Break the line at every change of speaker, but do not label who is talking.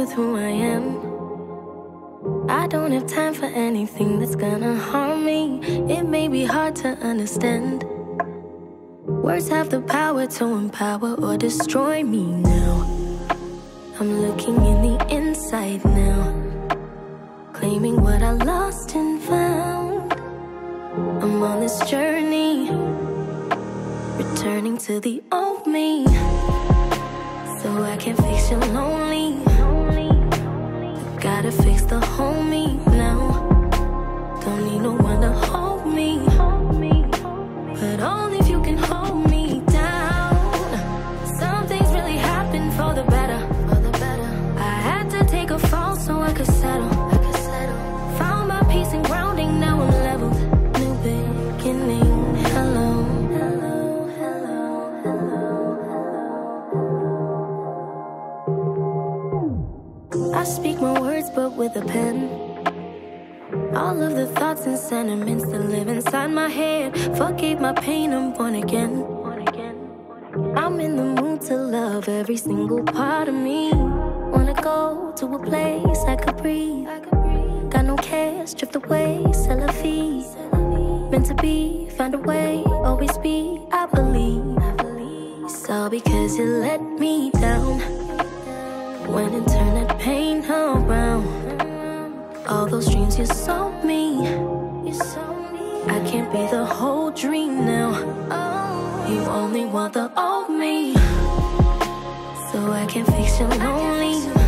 with who I am. I don't have time for anything that's gonna harm me. It may be hard to understand. Words have the power to empower or destroy me now. I'm looking in the inside now, claiming what I lost and found. I'm on this journey, returning to the old me, so I can fix your lonely. Gotta fix the whole me now. Don't need no one to hold me, but only if you can hold me down. Some things really happen for the better. I had to take a fall so I could settle. Found my peace and grounding, now I'm leveled. New beginning, hello. I speak my words but with a pen. All of the thoughts and sentiments that live inside my head. Forgave my pain, I'm born again. I'm in the mood to love every single part of me. Wanna go to a place I could breathe. Got no cares, drift away, c'est la vie. Meant to be, find a way, always be, I believe. It's all because you let me down. When and turn that pain around. All those dreams you sold me, I can't be the whole dream now. You only want the old me, so I can fix your lonely.